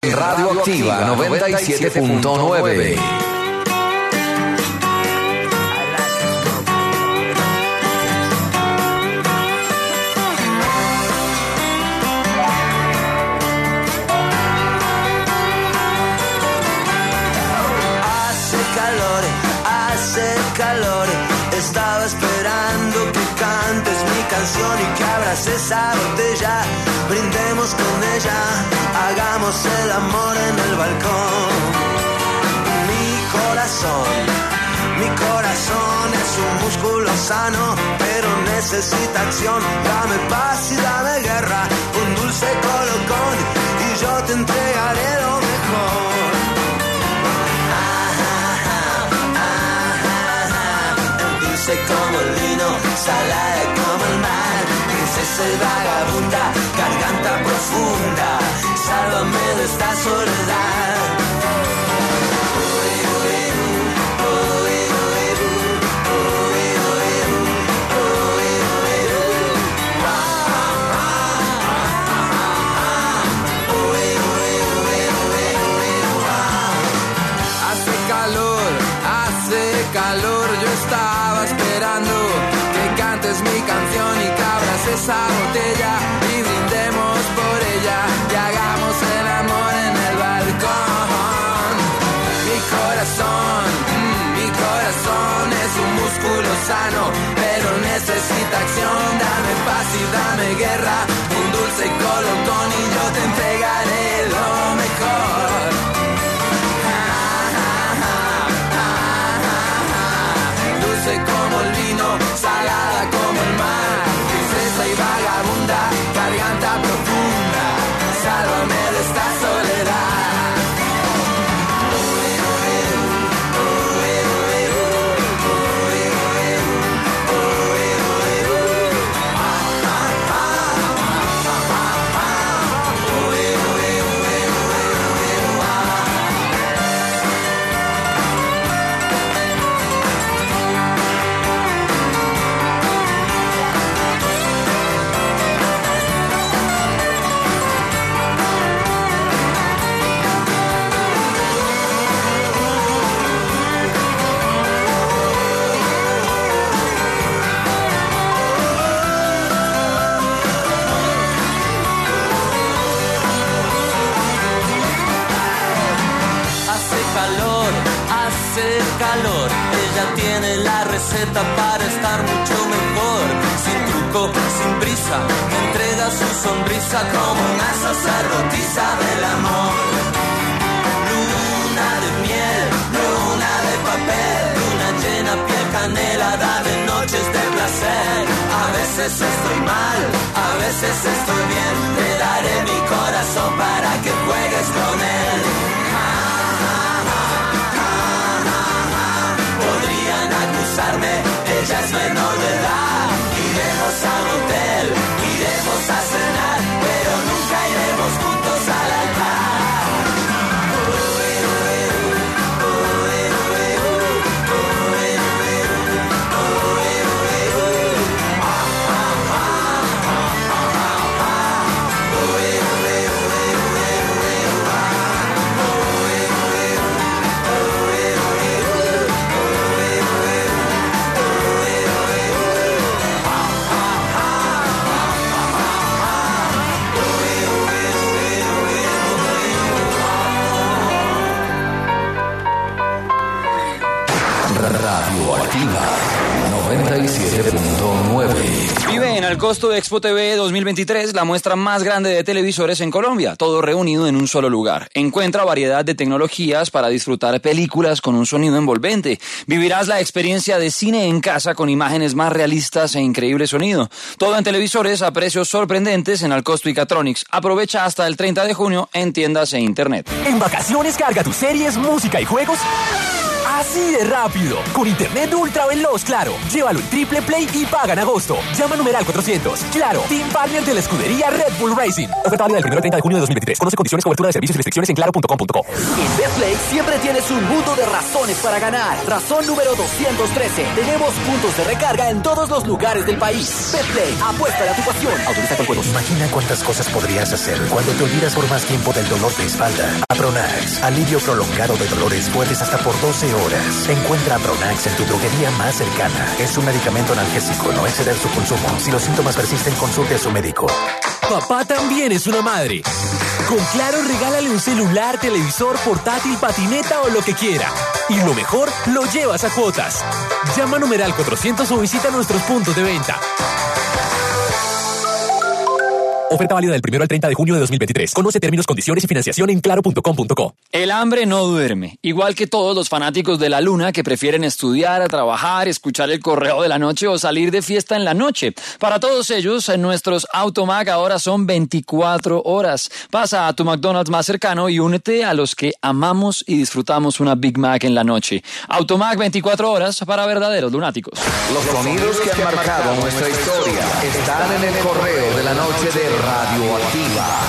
Radioactiva 97.9. Calor, estaba esperando que cantes mi canción y que abras esa botella, brindemos con ella, hagamos el amor en el balcón. Mi corazón es un músculo sano, pero necesita acción. Dame paz y dame guerra, un dulce colocón y yo te entregaré lo mejor. Como el vino, salada como el mar, princesa y vagabunda, garganta profunda, sálvame de esta soledad. Hace calor, yo estaba esperando que cantes mi canción y que abras esa botella y brindemos por ella y hagamos el amor en el balcón. Mi corazón es un músculo sano, pero necesita acción. Dame paz y dame guerra, un dulce colocón y yo te entregaré lo mejor. Como el vino, salada como el mar, princesa y vagabunda, garganta profunda, sálvame de esta soledad. Calor, ella tiene la receta para estar mucho mejor, sin truco, sin prisa, me entrega su sonrisa como una sacerdotisa del amor. Luna de miel, luna de papel, luna llena, piel canela, dame noches de placer. A veces estoy mal, a veces estoy bien, te daré mi corazón para que juegues con él. Ella es menor de edad, iremos a un hotel, iremos a cenar, pero nunca iremos juntos al altar. Radioactiva 97.9. Vive en Alcosto Expo TV 2023, la muestra más grande de televisores en Colombia, todo reunido en un solo lugar. Encuentra variedad de tecnologías para disfrutar películas con un sonido envolvente. Vivirás la experiencia de cine en casa con imágenes más realistas e increíble sonido. Todo en televisores a precios sorprendentes en Alcosto y Catronics. Aprovecha hasta el 30 de junio en tiendas e internet. En vacaciones carga tus series, música y juegos Así de rápido. Con internet ultra veloz Claro. Llévalo en Triple Play y paga en agosto. Llama numeral 400. Claro, Team Partner de la escudería Red Bull Racing. Oferta válida del 1 al 30 de junio de 2023. Conoce condiciones, cobertura de servicios y restricciones en claro.com.co. En Betplay siempre tienes un mundo de razones para ganar. Razón número 213. Tenemos puntos de recarga en todos los lugares del país. Betplay, apuesta a tu pasión. Autoriza con juegos. Imagina cuántas cosas podrías hacer cuando te olvidas por más tiempo del dolor de espalda. Apronax, alivio prolongado de dolores fuertes hasta por 12 horas. Encuentra Apronax en tu droguería más cercana. Es un medicamento analgésico, no exceder su consumo. Si los síntomas persisten, consulte a su médico. Papá también es una madre. Con Claro, regálale un celular, televisor, portátil, patineta o lo que quiera. Y lo mejor, lo llevas a cuotas. Llama numeral 400 o visita nuestros puntos de venta. Oferta válida del 1 al 30 de junio de 2023. Conoce términos, condiciones y financiación en claro.com.co. El hambre no duerme, igual que todos los fanáticos de la luna que prefieren estudiar, trabajar, escuchar el correo de la noche o salir de fiesta en la noche. Para todos ellos, nuestros Automac ahora son 24 horas. Pasa a tu McDonald's más cercano y únete a los que amamos y disfrutamos una Big Mac en la noche. Automac 24 horas para verdaderos lunáticos. Los sonidos que han marcado nuestra historia están en el correo de la noche de Radioactiva.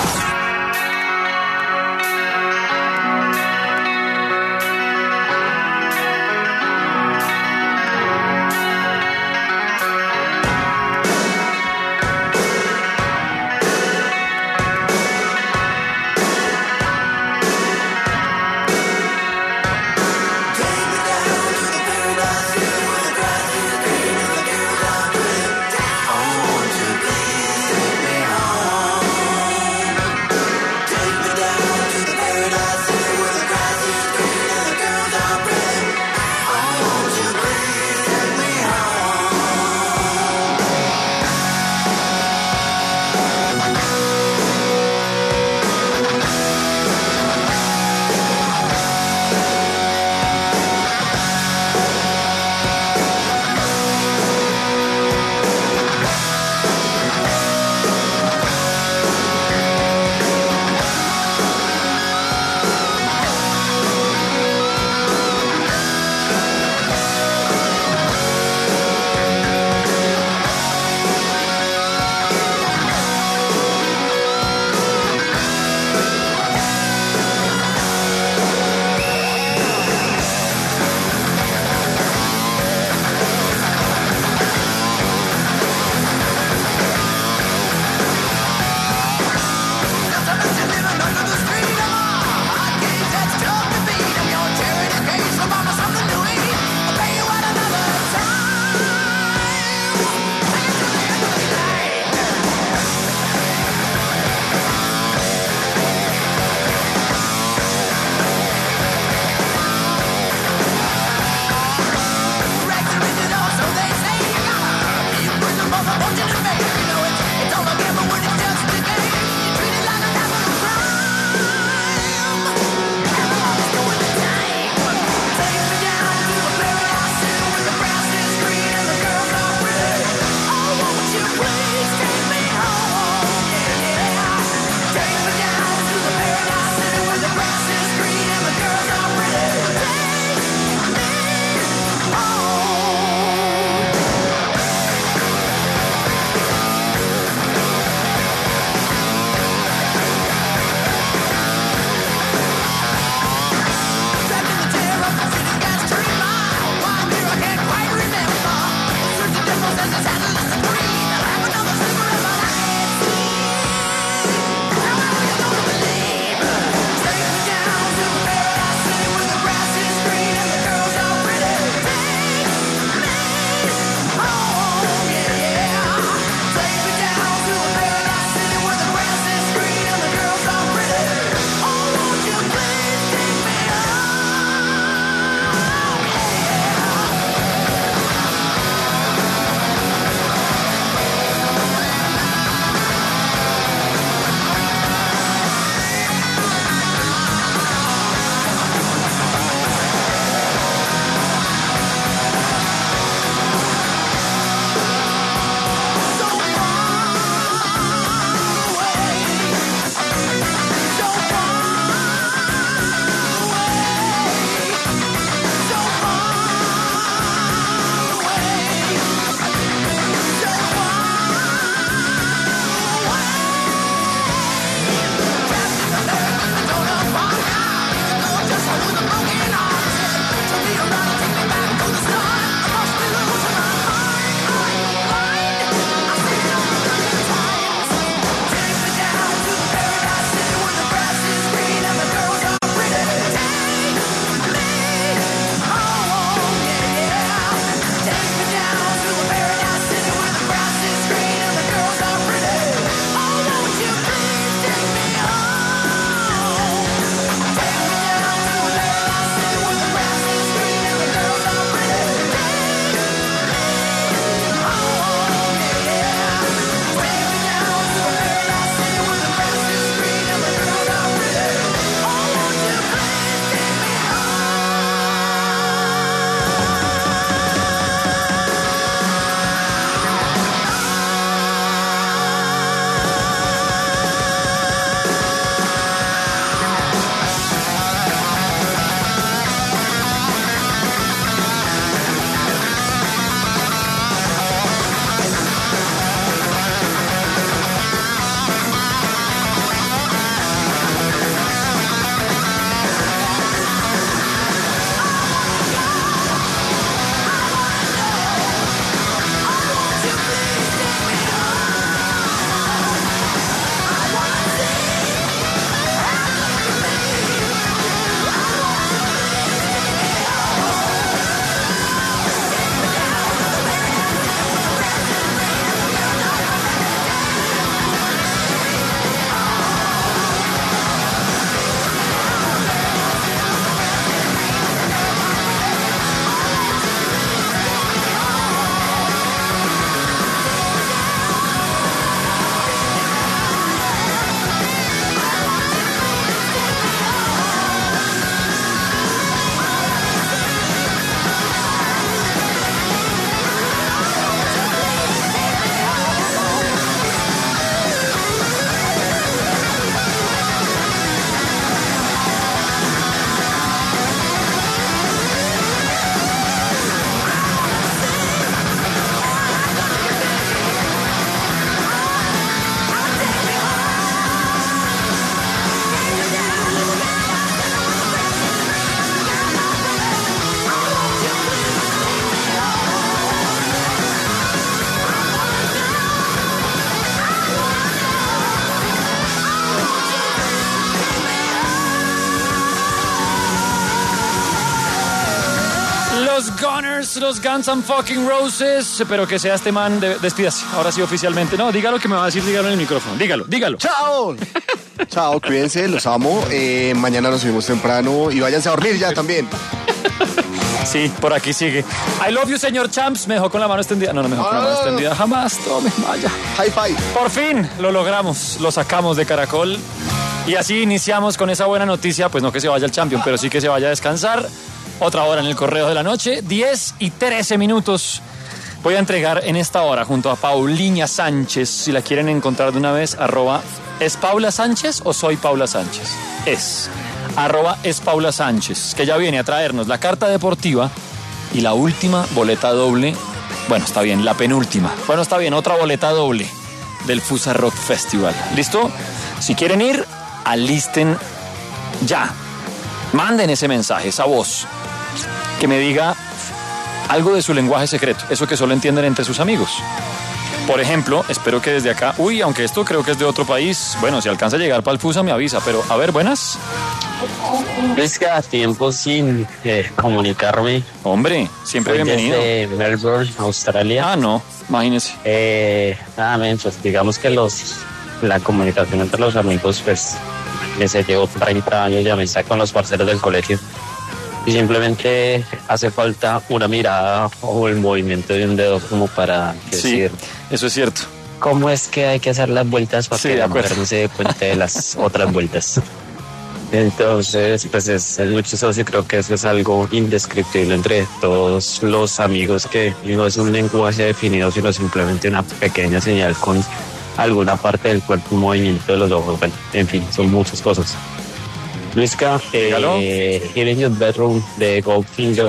los Gunners, los Guns N' Fucking Roses. Pero que sea este man, despídase. Ahora sí, oficialmente. No, dígalo que me va a decir, dígalo en el micrófono. Dígalo. ¡Chao! Chao, cuídense, los amo. Mañana nos subimos temprano y váyanse a dormir ya también. Sí, por aquí sigue. I love you, señor Champs. Me dejó con la mano extendida. No me dejó con la mano extendida. Jamás. Tome, vaya. High five. Por fin lo logramos. Lo sacamos de Caracol. Y así iniciamos con esa buena noticia. Pues no que se vaya el champion, pero sí que se vaya a descansar. Otra hora en el correo de la noche. 10:13. Voy a entregar en esta hora junto a Pauliña Sánchez. Si la quieren encontrar de una vez, @ ¿es Paula Sánchez o soy Paula Sánchez? @es Paula Sánchez, que ya viene a traernos la carta deportiva y la última boleta doble. Bueno, está bien, la penúltima. Bueno, está bien, otra boleta doble del Fusa Rock Festival. ¿Listo? Si quieren ir, alisten ya. Manden ese mensaje, esa voz, que me diga algo de su lenguaje secreto, eso que solo entienden entre sus amigos. Por ejemplo, espero que desde acá, aunque esto creo que es de otro país, bueno, si alcanza a llegar para el Fusa me avisa, pero a ver, buenas. Es que a tiempo sin comunicarme. Hombre, siempre bienvenido. Desde Melbourne, Australia. No, imagínese. Pues digamos que la comunicación entre los amigos, pues, se llevó 30 años de amistad con los parceros del colegio. Y simplemente hace falta una mirada o el movimiento de un dedo como para decir. Sí, eso es cierto. ¿Cómo es que hay que hacer las vueltas para que la mujer no se dé cuenta de las otras vueltas? Entonces, pues es muy chistoso y creo que eso es algo indescriptible entre todos los amigos, que no es un lenguaje definido, sino simplemente una pequeña señal con alguna parte del cuerpo, un movimiento de los ojos. Bueno, en fin, son muchas cosas. Luisca, Here in Your Bedroom de Goldfinger,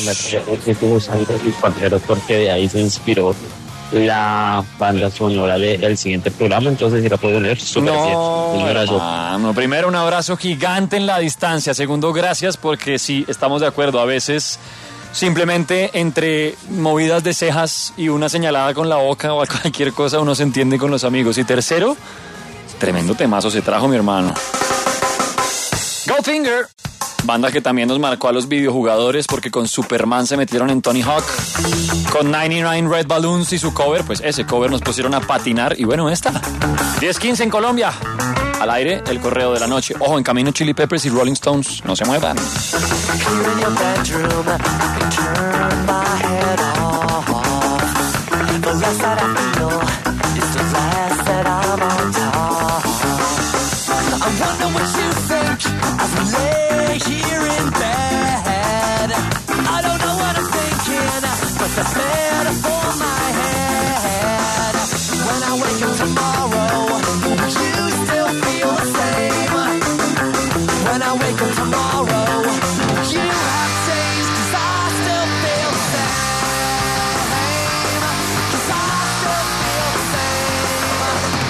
porque de ahí se inspiró la banda sonora del siguiente programa, entonces si la puedo leer, súper bien. Un abrazo. Primero, un abrazo gigante en la distancia. Segundo, gracias, porque sí, estamos de acuerdo. A veces simplemente entre movidas de cejas y una señalada con la boca o cualquier cosa uno se entiende con los amigos. Y tercero, tremendo temazo se trajo mi hermano. Goldfinger, banda que también nos marcó a los videojugadores porque con Superman se metieron en Tony Hawk. Con 99 Red Balloons y su cover, pues ese cover nos pusieron a patinar. Y bueno, esta 10:15 en Colombia. Al aire, el correo de la noche. Ojo, en camino Chili Peppers y Rolling Stones. No se muevan. As we lay here in bed, I don't know what I'm thinking, but that's better for my head. When I wake up tomorrow, will you still feel the same? When I wake up tomorrow, will you have changed? 'Cause I still feel the same. 'Cause I still feel the same.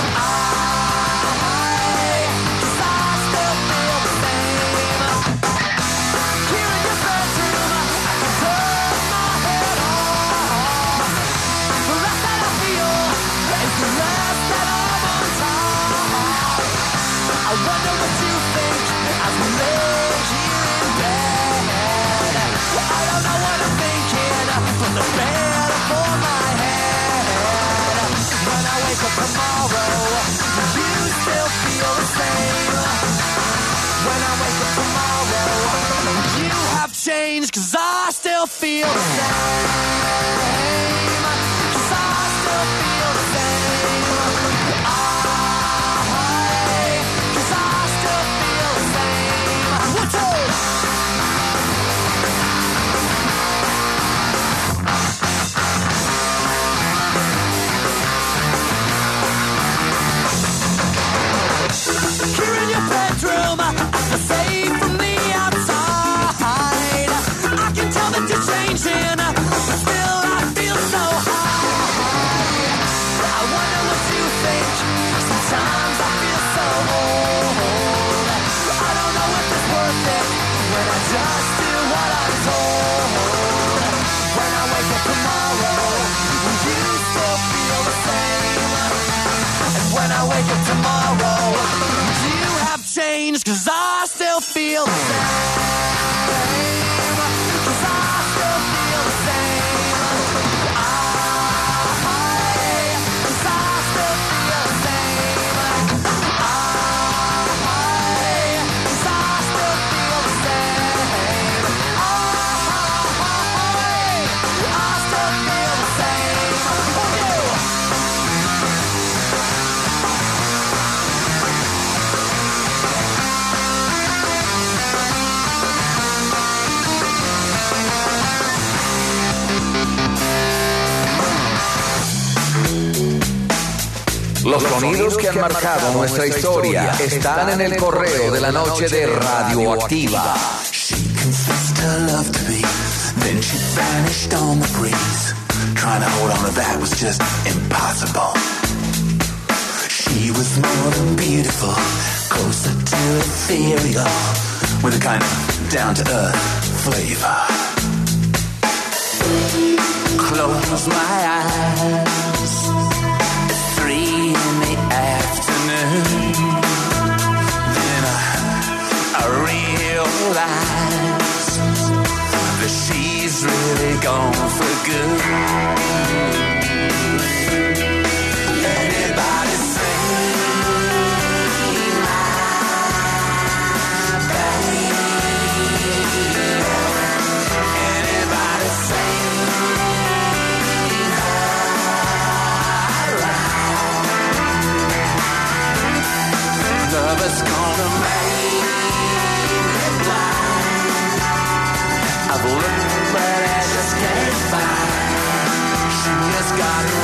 Change, 'cause I still feel the same. 'Cause I still feel the same. 'Cause I still feel the same. What's up? Here in your bedroom, I'm safe from the outside. I can tell that you're changing, but still I feel so high. I wonder what you think. Sometimes I feel so old. I don't know if it's worth it when I just do what I'm told. When I wake up tomorrow, will you still feel the same? And when I wake up tomorrow, will you have changed? 'Cause I still feel the same. 'Cause I still feel Los sonidos que han marcado nuestra historia están en el correo de la noche de Radioactiva. She confessed her love to me, then she vanished on the breeze. Trying to hold on to that was just impossible. She was more than beautiful, closer to ethereal, with a kind of down-to-earth flavor. Close my eyes, 3 in the afternoon. Then I realize that she's really gone for good. Anybody say my baby? Anybody say love is gonna make me blind. I've looked, but I just can't find. She has got no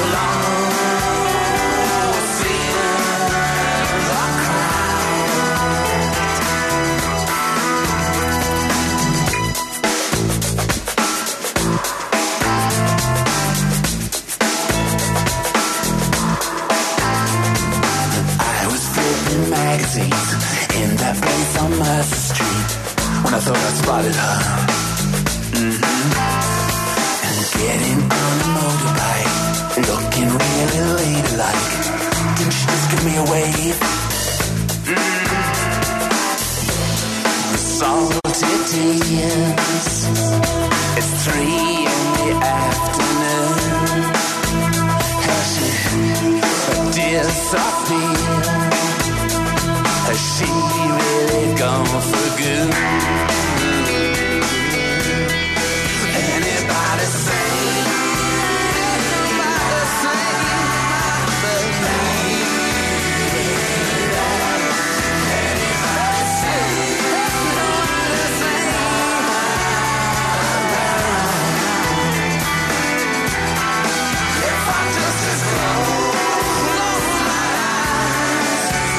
long feeling or magazines in that place on Mercer Street when I thought I spotted her. And getting on a motorbike, looking really ladylike. Didn't she just give me a wave? The salty tears. It's 3 in the afternoon. Has she disappeared? Has she really gone for good? Anybody say, anybody say, baby? Anybody say, anybody say, if I just as close my eyes,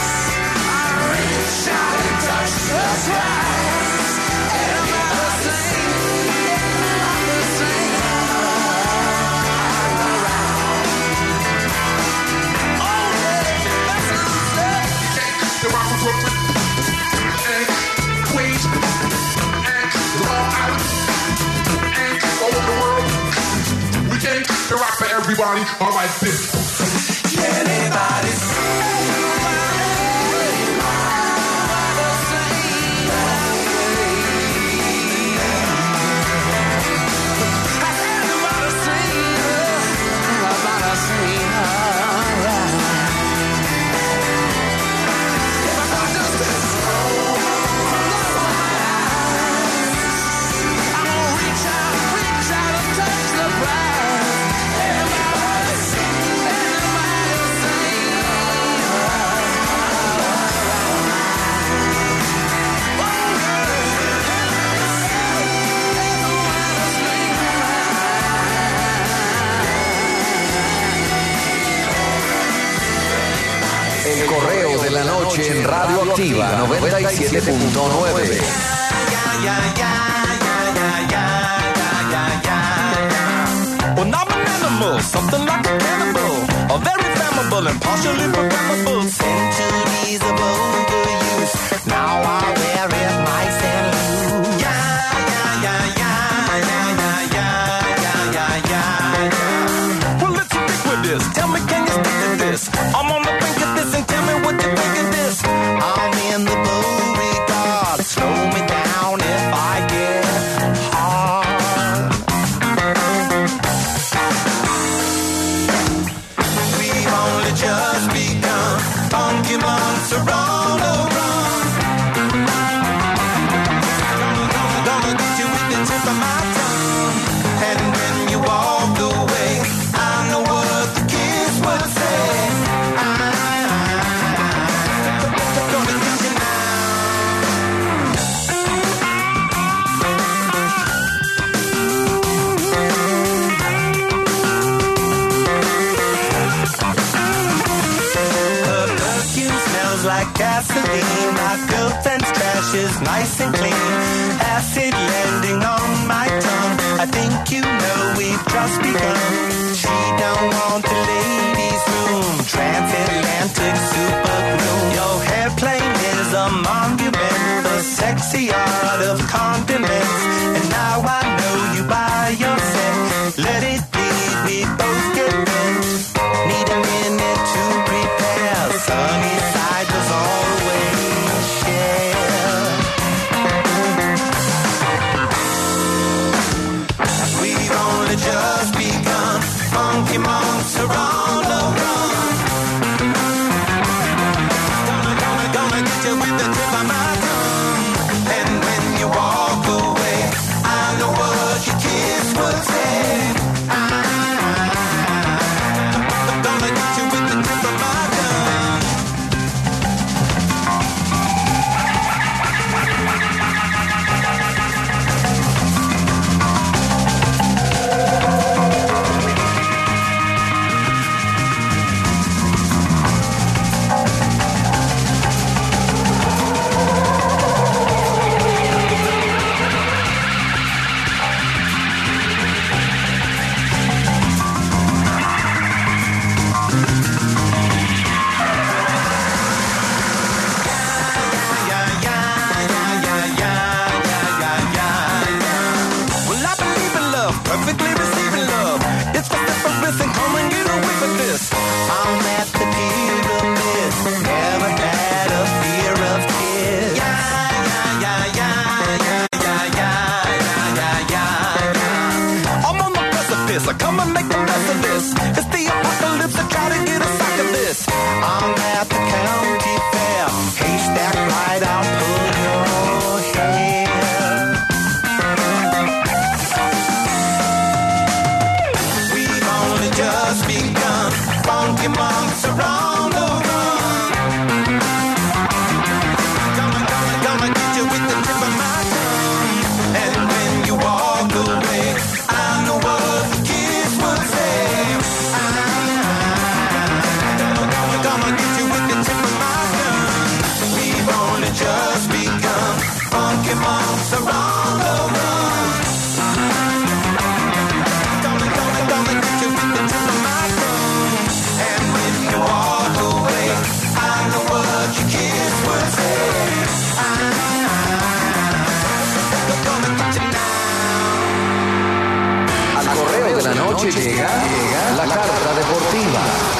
reach out and touch the skies. Anybody say, anybody say, oh yeah, that's what I'm saying. The rock from Brooklyn and Queens and Long Island and all over the world. We came to rock for everybody. All right, this. Anybody say, El correo de la noche en Radioactiva 97.9. Well, I'm an animal, something like a cannibal, a very flammable and partially programmable. Centuries of overuse, now I wear it nice and loose. Well, let's stick with this. Tell me, can you stick to this? I'm on the brink of this, and tell me what you think of this. I'm in the Beauregard. Slow me down if I get hard. We've only just begun. Funky months are on the run. Gonna get you with the tip of my tongue. And when you walk away, I know what the kids would say. Gonna get you now. nice and clean. Acid landing on my tongue. I think you know we've just begun. She don't want the ladies' room. Transatlantic super glue. Your airplane is a monument. The sexy art of condiments. And now I know you by yourself. Let it be, we both get bent. Need a minute to prepare. Sunny side was always share. We've only just begun. Funky monks are on the run. Gonna get you with the tip of my tongue. And when you walk away, I know what your kiss would say. Gonna get you with the tip of my tongue. Well, I believe in love, perfectly receiving love. It's vociferous and come and get away with this. I'm at the pyramid, never had a fear of kids. I'm on the precipice, I come and make the best of this. It's the apocalypse, I try to get a sack of this. I'm at the county fair, haystack right, I'll pull your hair. We've only just begun. Funky monks are on the run. Gonna get you with the tip of my tongue. And when you walk away, I know what the kids would say. Gonna get you with the tip of my tongue. We've only just begun. Funky monks are on the run. Gonna get you with the tip of my tongue. And when you walk away, I know what your kids would say. Gonna get you now. Al correo de la noche llega la carta deportiva.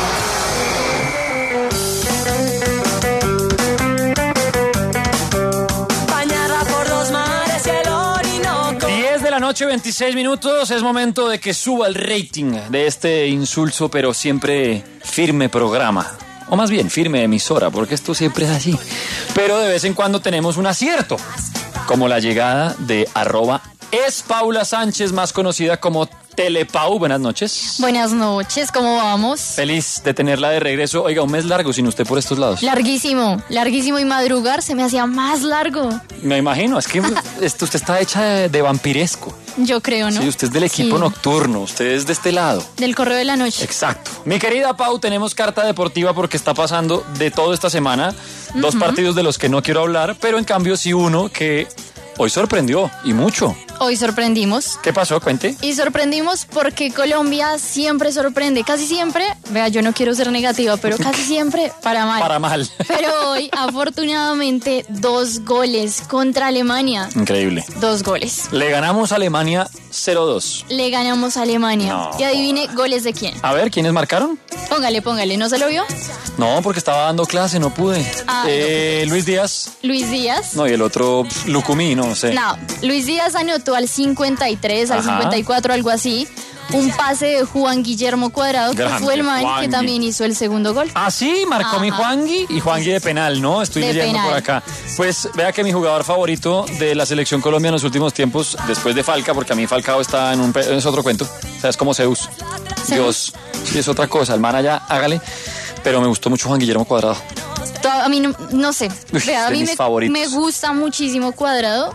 Bañada por los mares y el Orinoco. 10 de la noche, 26 minutos. Es momento de que suba el rating de este insulso, pero siempre firme programa. O más bien, firme emisora, porque esto siempre es así. Pero de vez en cuando tenemos un acierto, como la llegada de @es Paula Sánchez, más conocida como Telepau. Buenas noches. Buenas noches, ¿cómo vamos? Feliz de tenerla de regreso. Oiga, un mes largo sin usted por estos lados. Larguísimo, larguísimo, y madrugar se me hacía más largo. Me imagino, es que usted está hecha de vampiresco. Yo creo, ¿no? Sí, usted es del equipo Sí. nocturno, usted es de este lado. Del correo de la noche. Exacto. Mi querida Pau, tenemos carta deportiva porque está pasando de todo esta semana. Dos partidos de los que no quiero hablar, pero en cambio sí uno que hoy sorprendió, y mucho. Hoy sorprendimos. ¿Qué pasó? Cuente. Y sorprendimos porque Colombia siempre sorprende, casi siempre, vea, yo no quiero ser negativa, pero casi siempre para mal. Para mal. Pero hoy, afortunadamente, 2 goles contra Alemania. Increíble. 2 goles. Le ganamos a Alemania 0-2. Le ganamos a Alemania. No. Y adivine, ¿goles de quién? A ver, ¿quiénes marcaron? Póngale, ¿no se lo vio? No, porque estaba dando clase, no pude. Ah, Luis Díaz. Luis Díaz. No, y el otro, Lucumí, no sé. No, Luis Díaz anotó al 53, al Ajá. 54, algo así. Un pase de Juan Guillermo Cuadrado, que Grande, fue el man Juangui. que también hizo el segundo gol. Ah, sí, marcó mi Ajá. Juangui, y Juangui de penal, ¿no? Estoy De leyendo penal. por acá. Pues vea que mi jugador favorito de la selección Colombia en los últimos tiempos, después de Falca, porque a mí Falcao está es otro cuento, o sea, es como Zeus. Dios, sí, es otra cosa, el man allá, hágale. Pero me gustó mucho Juan Guillermo Cuadrado. A mí no sé. Uy, Vea, a de mí mis favoritos. me gusta muchísimo Cuadrado.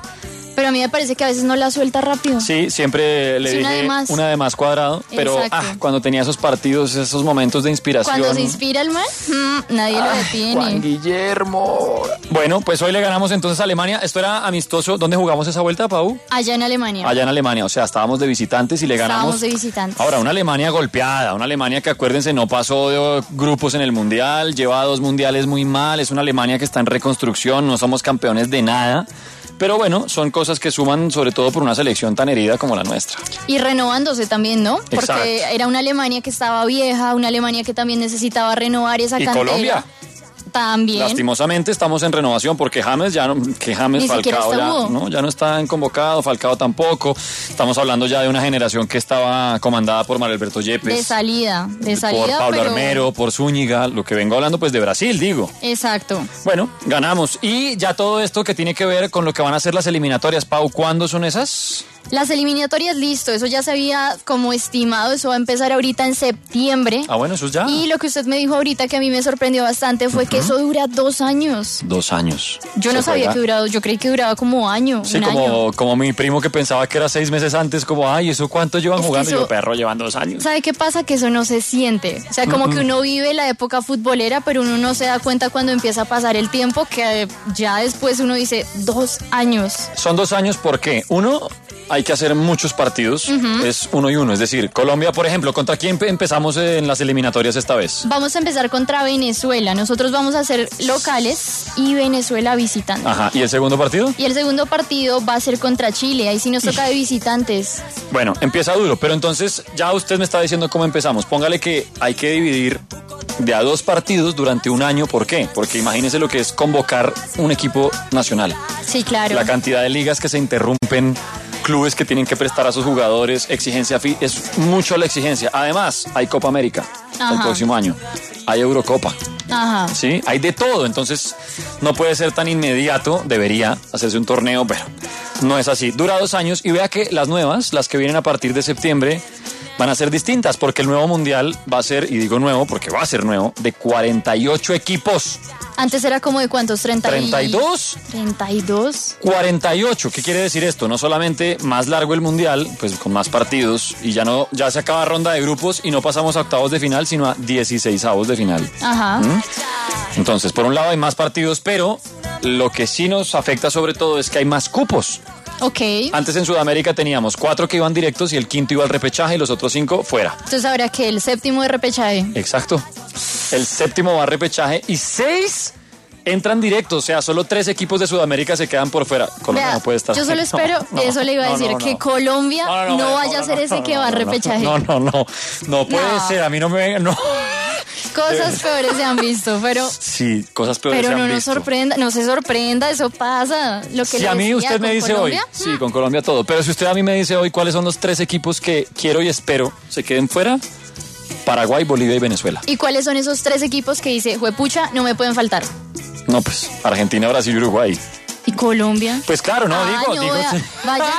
Pero a mí me parece que a veces no la suelta rápido. Sí, siempre le dije una de más cuadrado, pero cuando tenía esos partidos, esos momentos de inspiración. Cuando se inspira el man, nadie lo detiene. Juan Guillermo. Bueno, pues hoy le ganamos entonces a Alemania. Esto era amistoso. ¿Dónde jugamos esa vuelta, Pau? Allá en Alemania. Allá en Alemania, o sea, estábamos de visitantes y le ganamos. Estábamos de visitantes. Ahora, una Alemania golpeada, una Alemania que acuérdense no pasó de grupos en el Mundial, lleva 2 mundiales muy mal, es una Alemania que está en reconstrucción, no somos campeones de nada. Pero bueno, son cosas que suman sobre todo por una selección tan herida como la nuestra. Y renovándose también, ¿no? Porque Exacto. Era una Alemania que estaba vieja, una Alemania que también necesitaba renovar esa cantera. ¿Y Colombia? También. Lastimosamente estamos en renovación porque James ya no, Falcao ya no está en convocado, Falcao tampoco. Estamos hablando ya de una generación que estaba comandada por Mario Alberto Yepes. De salida. Por Pablo Armero, por Zúñiga, lo que vengo hablando pues de Brasil, digo. Exacto. Bueno, ganamos. Y ya todo esto que tiene que ver con lo que van a ser las eliminatorias, Pau, ¿cuándo son esas? Las eliminatorias, listo, eso ya se había como estimado, eso va a empezar ahorita en septiembre. Ah, bueno, eso ya. Y lo que usted me dijo ahorita que a mí me sorprendió bastante fue que eso dura 2 años. 2 años. Yo no sabía que duraba, yo creí que duraba como año. Sí, como mi primo que pensaba que era 6 meses antes, como, ay, ¿eso cuánto llevan jugando? Y yo, perro, llevan 2 años. ¿Sabe qué pasa? Que eso no se siente. O sea, como que uno vive la época futbolera, pero uno no se da cuenta cuando empieza a pasar el tiempo, que ya después uno dice 2 años. Son 2 años porque, uno, hay que hacer muchos partidos, es 1 y 1, es decir, Colombia, por ejemplo, ¿contra quién empezamos en las eliminatorias esta vez? Vamos a empezar contra Venezuela, nosotros vamos a ser locales y Venezuela visitante. Ajá, ¿y el segundo partido? Y el segundo partido va a ser contra Chile, ahí sí nos toca de visitantes. Bueno, empieza duro, pero entonces ya usted me está diciendo cómo empezamos, póngale que hay que dividir de a 2 partidos durante 1 año, ¿por qué? Porque imagínese lo que es convocar un equipo nacional. Sí, claro. La cantidad de ligas que se interrumpen, clubes que tienen que prestar a sus jugadores, exigencia, es mucho la exigencia. Además, hay Copa América el próximo año, hay Eurocopa. Ajá. Sí, hay de todo, entonces no puede ser tan inmediato, debería hacerse un torneo, pero no es así. Dura 2 años y vea que las nuevas, las que vienen a partir de septiembre, van a ser distintas porque el nuevo mundial va a ser, y digo nuevo porque va a ser nuevo, de 48 equipos. Antes era como de ¿cuántos? 32. 32. 48. ¿Qué quiere decir esto? No solamente más largo el mundial, pues con más partidos, y ya se acaba ronda de grupos y no pasamos a octavos de final, sino a 16avos de final. Ajá. Entonces, por un lado hay más partidos, pero lo que sí nos afecta sobre todo es que hay más cupos. Ok. Antes en Sudamérica teníamos 4 que iban directos y el 5º iba al repechaje y los otros 5 fuera. Entonces ahora que el 7º de repechaje. Exacto. El 7º va al repechaje y 6 entran directos. O sea, solo 3 equipos de Sudamérica se quedan por fuera. Colombia Vea, no puede estar. Yo solo espero, eso le iba a decir, que Colombia no vaya a ser ese que va al repechaje. No puede ser. A mí no me venga, no. Cosas peores se han visto, pero... Sí, cosas peores se han visto. Pero no se sorprenda, eso pasa. Lo que si a mí usted me dice Colombia, hoy, sí, con Colombia todo, pero si usted a mí me dice hoy cuáles son los 3 equipos que quiero y espero se queden fuera, Paraguay, Bolivia y Venezuela. ¿Y cuáles son esos 3 equipos que dice, juepucha, no me pueden faltar? No, pues, Argentina, Brasil y Uruguay. ¿Y Colombia? Pues claro, digo. Vaya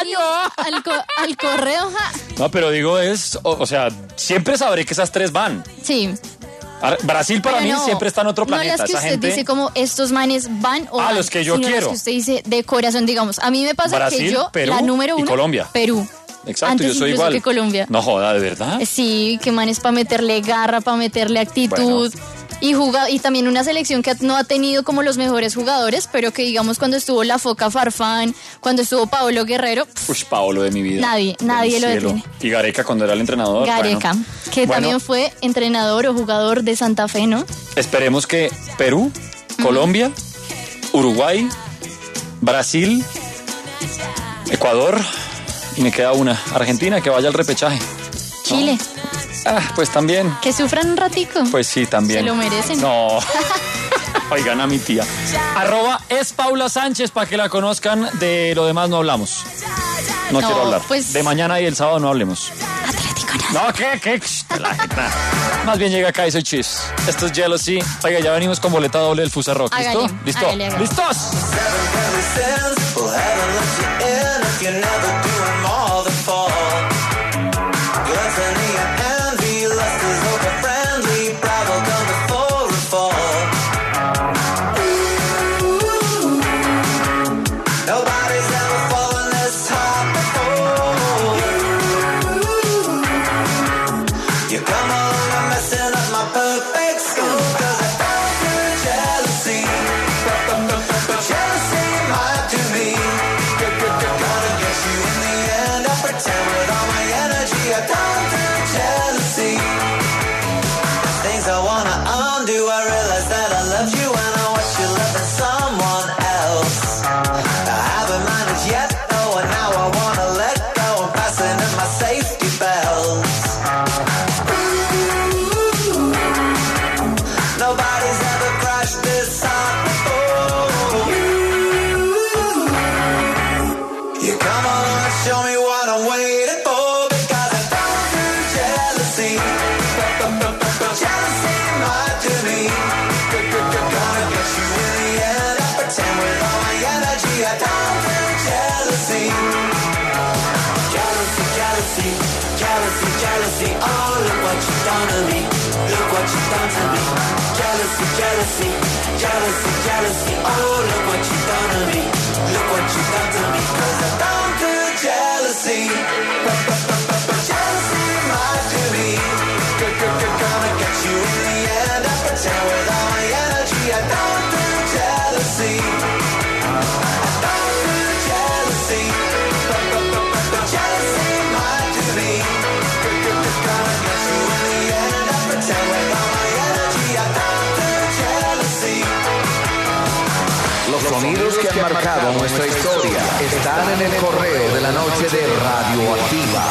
al correo. No, pero digo o sea, siempre sabré que esas 3 van. Sí. Brasil para mí siempre está en otro planeta. No las que usted dice como estos manes van o van, los que yo quiero. Las que usted dice de corazón, digamos. A mí me pasa Brasil, que yo, Perú la número 1, y Colombia. Perú. Exacto, antes yo soy igual. Que Colombia. No joda, ¿de verdad? Sí, que manes para meterle garra, para meterle actitud. Bueno. Y también una selección que no ha tenido como los mejores jugadores, pero que digamos cuando estuvo la Foca Farfán, cuando estuvo Paolo Guerrero. Paolo de mi vida. Nadie lo detiene. Y Gareca cuando era el entrenador. Gareca, que también fue entrenador o jugador de Santa Fe, ¿no? Esperemos que Perú, Colombia, Uruguay, Brasil, Ecuador, y me queda una, Argentina, que vaya al repechaje. Chile. Pues también. Que sufran un ratico. Pues sí, también. Se lo merecen. No. Oigan a mi tía. @es Paula Sánchez para que la conozcan. De lo demás no hablamos. No quiero hablar. Pues... De mañana y el sábado no hablemos. Atlético nada. No, ¿qué? Más bien llega acá y soy Chis. Esto es Jealousy. Oiga, ya venimos con boleta doble del Fusa Rock. ¿Listo? ¿Listo? Hágale. ¿Listos? Nobody's ever fallen You come on, show me what I'm waiting for, because I'm down to jealousy. Jealousy might do me. Gonna get you in the end. I pretend with all my energy. I'm down to jealousy. Jealousy, jealousy, jealousy, jealousy. Oh, look what you've done to me. Look what you've done to me. Jealousy, jealousy, jealousy, jealousy. Oh, look what you've done to me. Look what you've done to me. 'Cause I'm down to jealousy. Jealousy might do me. Gonna get you in the end. I pretend with all my energy. I'm down to jealousy. I'm down to jealousy. Jealousy might do me. Gonna get you in the end. I pretend with all my energy. I'm down to jealousy. Los sonidos que han marcado nuestra historia están en el correo de la noche de Radioactiva.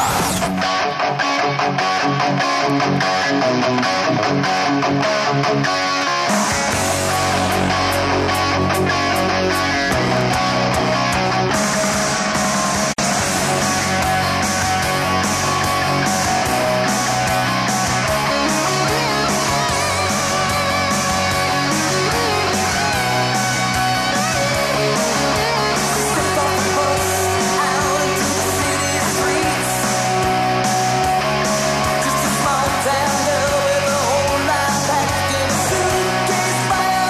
Just a small town girl with a whole life back in a suitcase by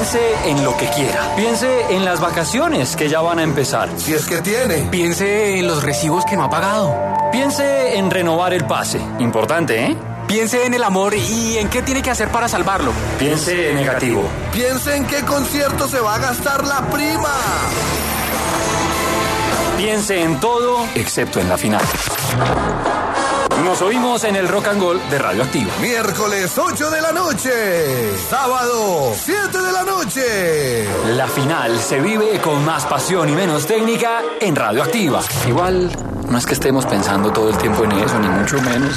Piense en lo que quiera. Piense en las vacaciones que ya van a empezar. Si es que tiene. Piense en los recibos que no ha pagado. Piense en renovar el pase. Importante, ¿eh? Piense en el amor y en qué tiene que hacer para salvarlo. Piense en negativo. Piense en qué concierto se va a gastar la prima. Piense en todo excepto en la final. Nos oímos en el Rock and Roll de Radioactiva. Miércoles 8 de la noche. Sábado 7 de la noche. La final se vive con más pasión y menos técnica en Radioactiva. Igual no es que estemos pensando todo el tiempo en eso, ni mucho menos.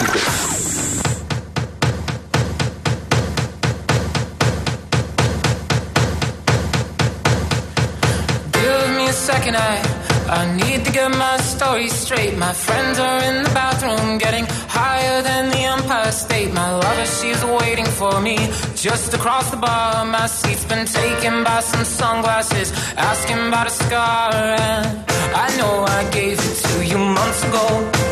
Give me a second, I need to get my story straight. My friends are in the bathroom getting higher than the Empire State. My lover, she's waiting for me just across the bar. My seat's been taken by some sunglasses, asking about a scar. And I know I gave it to you months ago.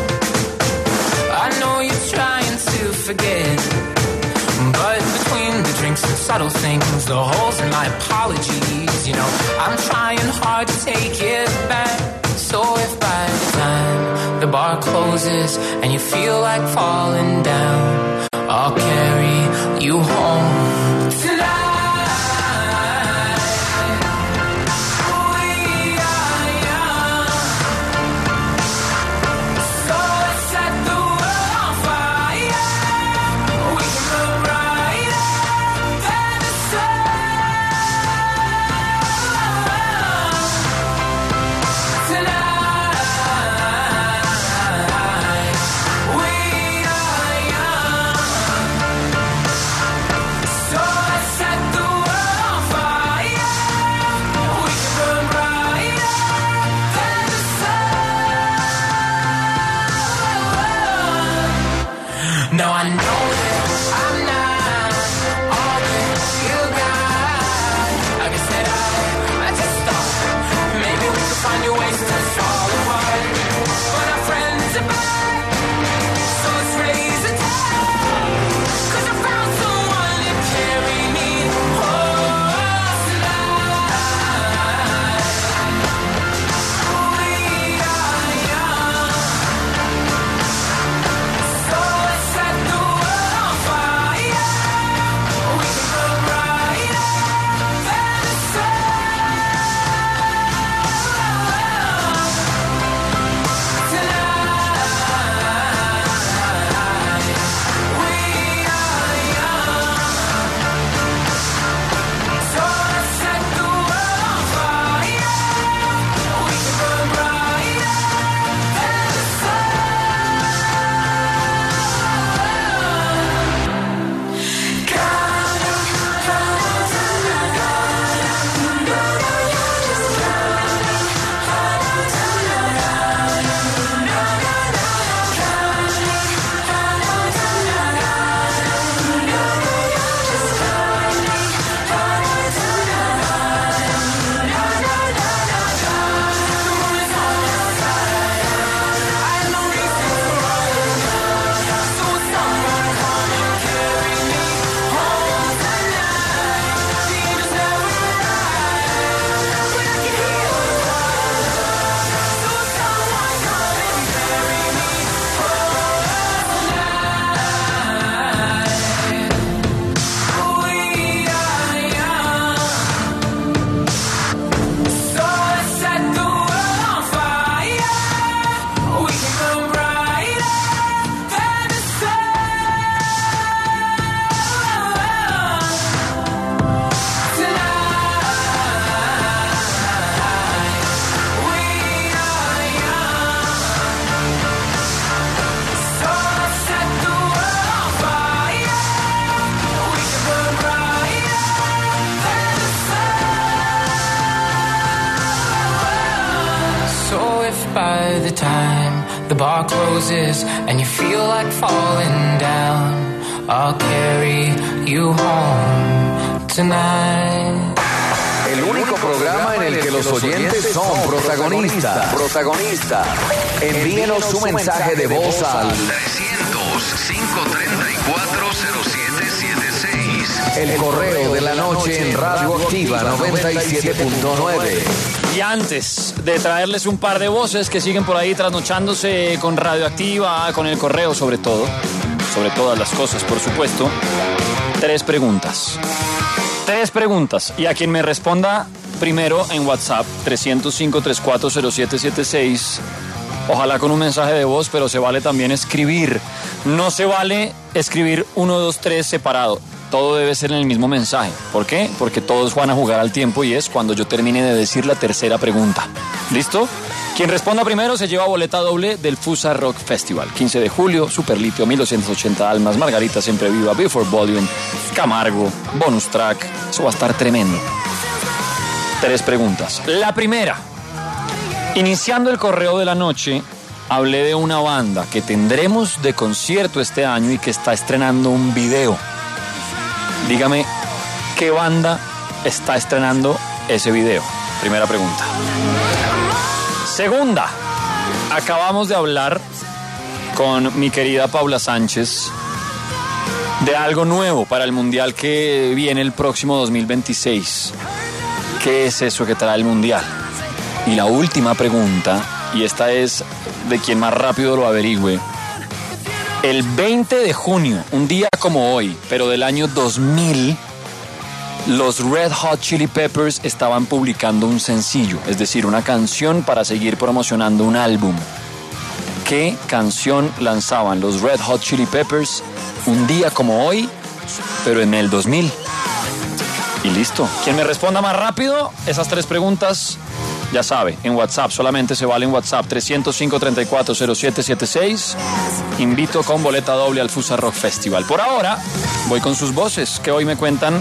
I know you're trying to forget, but between the drinks and subtle things, the holes in my apologies, you know, I'm trying hard to take it back. So if by the time the bar closes and you feel like falling down, I'll carry you home tonight. Now I know that I'm not all that you got. I guess that I just thought maybe we could find new ways to fall apart. But our friends are back, so let's raise a tide. 'Cause I found someone to carry me home tonight. We are young, so let's set the world on fire. We can burn brighter than the sun tonight. We are young, so let's set the world on fire. We can burn brighter than the by the time the bar closes and you feel like falling down, I'll carry you home tonight. El único programa en el que los oyentes son protagonistas. Envíenos un mensaje de voz al 300-534-0776. El correo de la noche en Radio Activa 97.9. Y antes de traerles un par de voces que siguen por ahí trasnochándose con Radioactiva, con el correo sobre todo, sobre todas las cosas, por supuesto, 3 preguntas. 3 preguntas. Y a quien me responda primero en WhatsApp, 305-340776, ojalá con un mensaje de voz, pero se vale también escribir. No se vale escribir 1, 2, 3 separado. Todo debe ser en el mismo mensaje. ¿Por qué? Porque todos van a jugar al tiempo y es cuando yo termine de decir la tercera pregunta. ¿Listo? Quien responda primero se lleva boleta doble del Fusa Rock Festival. 15 de julio, Superlitio, 1280 almas, Margarita Siempre Viva, Before Volume, Camargo, Bonus Track. Eso va a estar tremendo. 3 preguntas. La primera. Iniciando el correo de la noche, hablé de una banda que tendremos de concierto este año y que está estrenando un video. Dígame, ¿qué banda está estrenando ese video? Primera pregunta. Segunda, acabamos de hablar con mi querida Paula Sánchez de algo nuevo para el Mundial que viene el próximo 2026. ¿Qué es eso que trae el Mundial? Y la última pregunta, y esta es de quien más rápido lo averigüe. El 20 de junio, un día como hoy, pero del año 2000, los Red Hot Chili Peppers estaban publicando un sencillo, es decir, una canción para seguir promocionando un álbum. ¿Qué canción lanzaban los Red Hot Chili Peppers un día como hoy, pero en el 2000? Y listo. Quien me responda más rápido, esas 3 preguntas, ya sabe, en WhatsApp, solamente se vale en WhatsApp, 305-340776. Invito con boleta doble al Fusa Rock Festival. Por ahora, voy con sus voces, que hoy me cuentan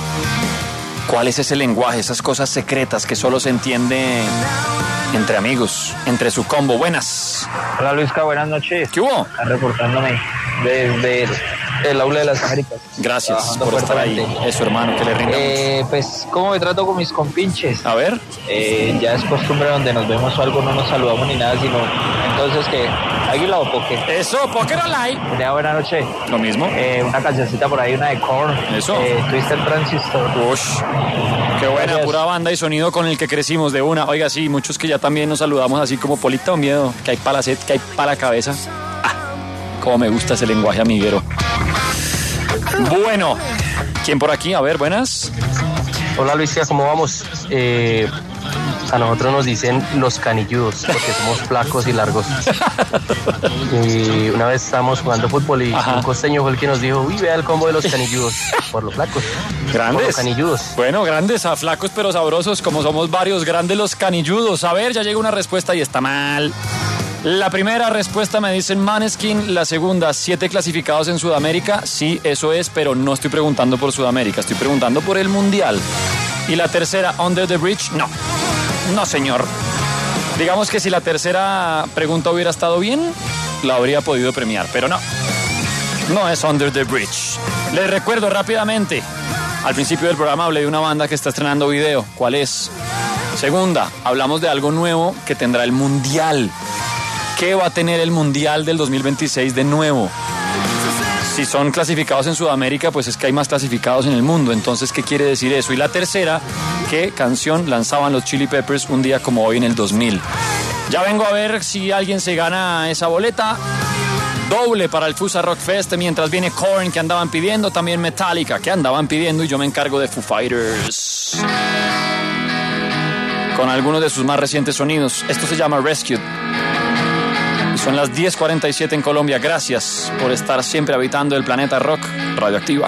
cuál es ese lenguaje, esas cosas secretas que solo se entiende entre amigos, entre su combo. Buenas. Hola Luisca, buenas noches. ¿Qué hubo? Reportándome desde el Aula de las Américas. Gracias por estar ahí. Eso, hermano, que le rinda mucho. Pues, ¿cómo me trato con mis compinches? A ver. Ya es costumbre donde nos vemos o algo, no nos saludamos ni nada, sino entonces que águila o poke. Eso, poker online. Buena noche. Lo mismo. Una cancioncita por ahí, una de Korn. Eso. Twisted Transistor. Ush. Qué buena, gracias. Pura banda y sonido con el que crecimos de una. Oiga, sí, muchos que ya también nos saludamos así como Polita o Miedo, que hay para la sed, que hay para la cabeza. Cómo me gusta ese lenguaje amiguero. Bueno, ¿quién por aquí? A ver, buenas. Hola Luisía, ¿cómo vamos? A nosotros nos dicen los canilludos porque somos flacos y largos. Y una vez estábamos jugando fútbol y un costeño fue el que nos dijo: uy, vea el combo de los canilludos, por los flacos. Grandes. Por los canilludos. Bueno, grandes a flacos pero sabrosos, como somos varios, grandes los canilludos. A ver, ya llega una respuesta y está mal. La primera respuesta me dicen Maneskin, la segunda, 7 clasificados en Sudamérica. Sí, eso es, pero no estoy preguntando por Sudamérica, estoy preguntando por el Mundial. Y la tercera, Under the Bridge, no. No, señor. Digamos que si la tercera pregunta hubiera estado bien, la habría podido premiar, pero no. No es Under the Bridge. Les recuerdo rápidamente, al principio del programa hablé de una banda que está estrenando video. ¿Cuál es? Segunda, hablamos de algo nuevo que tendrá el Mundial. ¿Qué va a tener el Mundial del 2026 de nuevo? Si son clasificados en Sudamérica, pues es que hay más clasificados en el mundo. Entonces, ¿qué quiere decir eso? Y la tercera, ¿qué canción lanzaban los Chili Peppers un día como hoy en el 2000? Ya vengo a ver si alguien se gana esa boleta doble para el Fusa Rock Fest, mientras viene Korn, que andaban pidiendo, también Metallica, que andaban pidiendo, y yo me encargo de Foo Fighters con algunos de sus más recientes sonidos. Esto se llama Rescued. Son las 10:47 en Colombia. Gracias por estar siempre habitando el planeta rock. Radioactiva.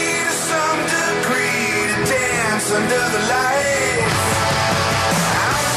Under the lights, I'm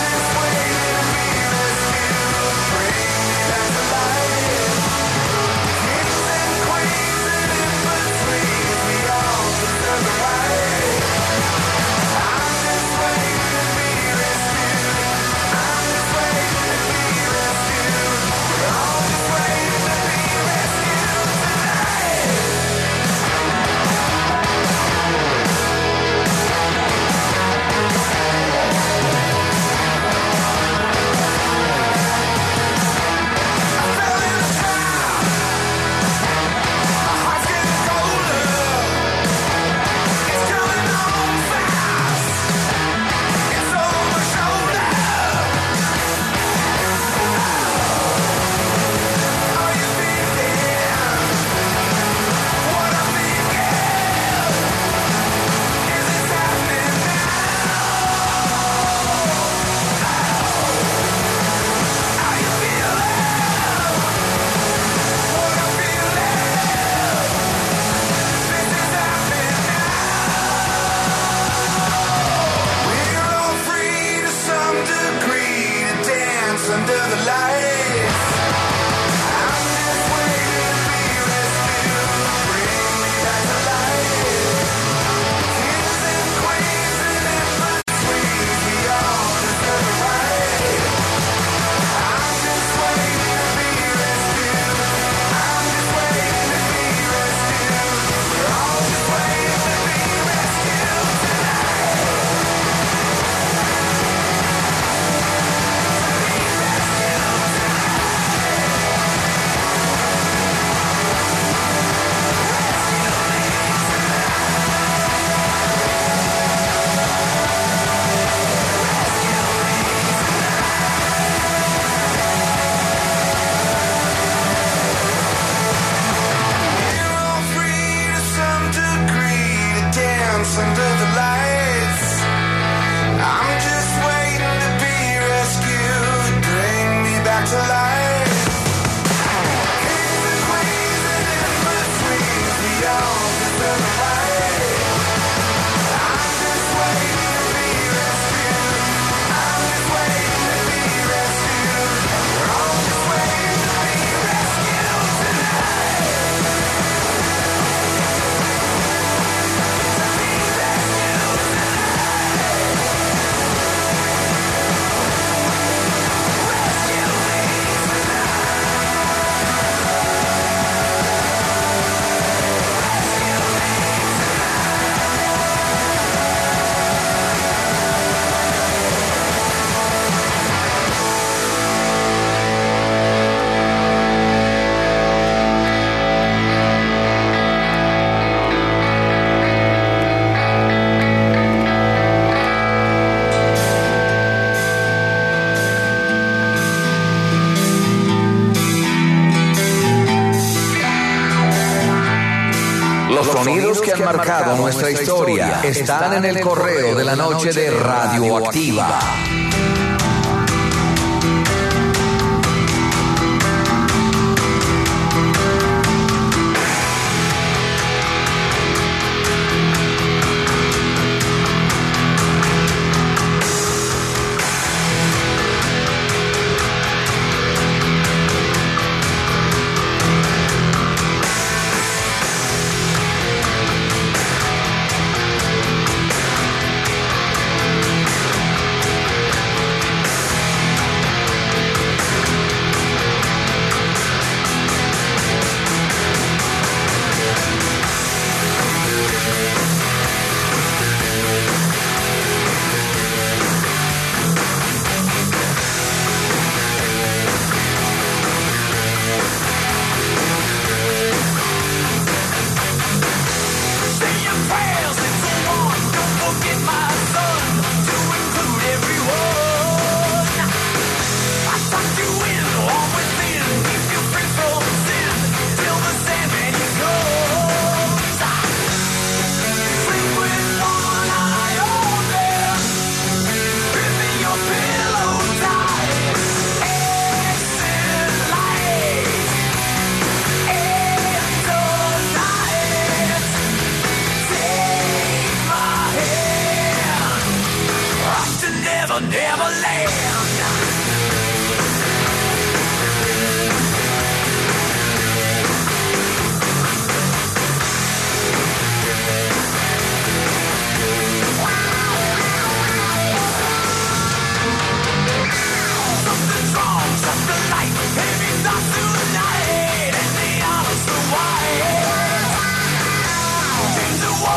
sonidos que han marcado nuestra historia están en el correo de la noche de Radioactiva.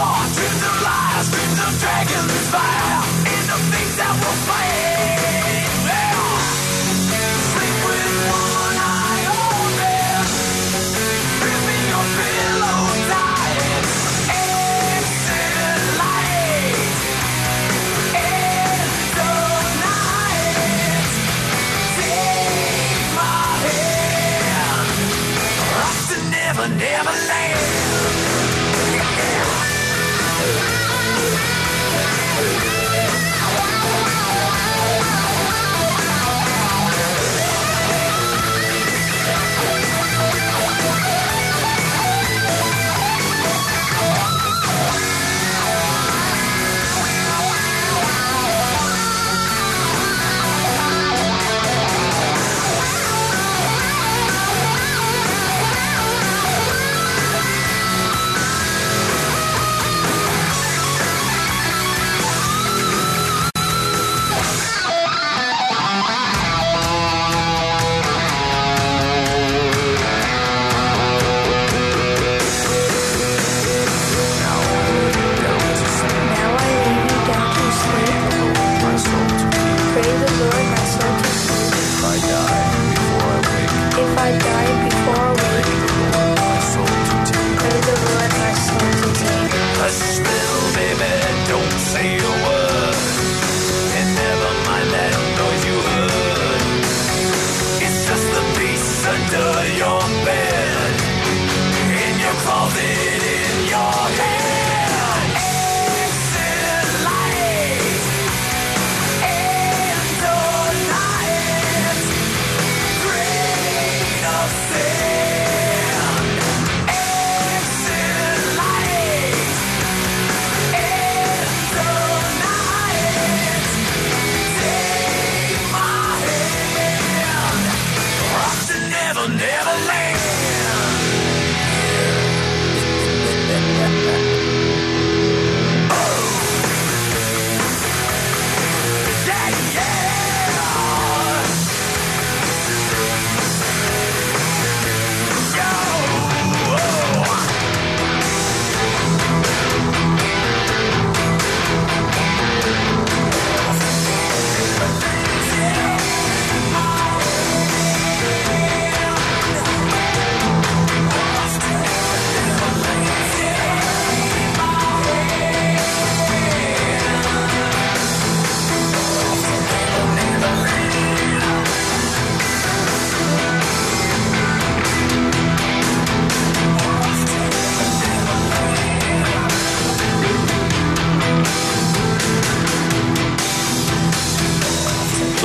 Dreams of dragons fire, and the things that will fight.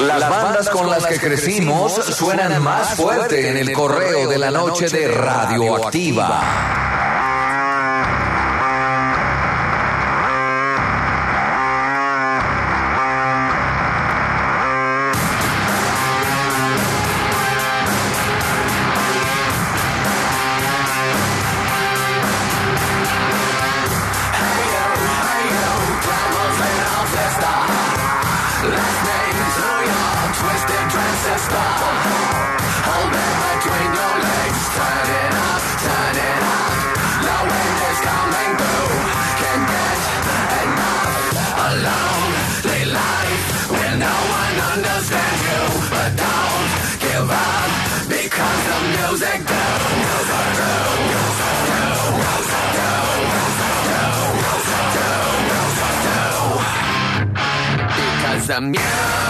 Las bandas con las que crecimos suenan más fuerte en el correo de la noche de Radioactiva. The music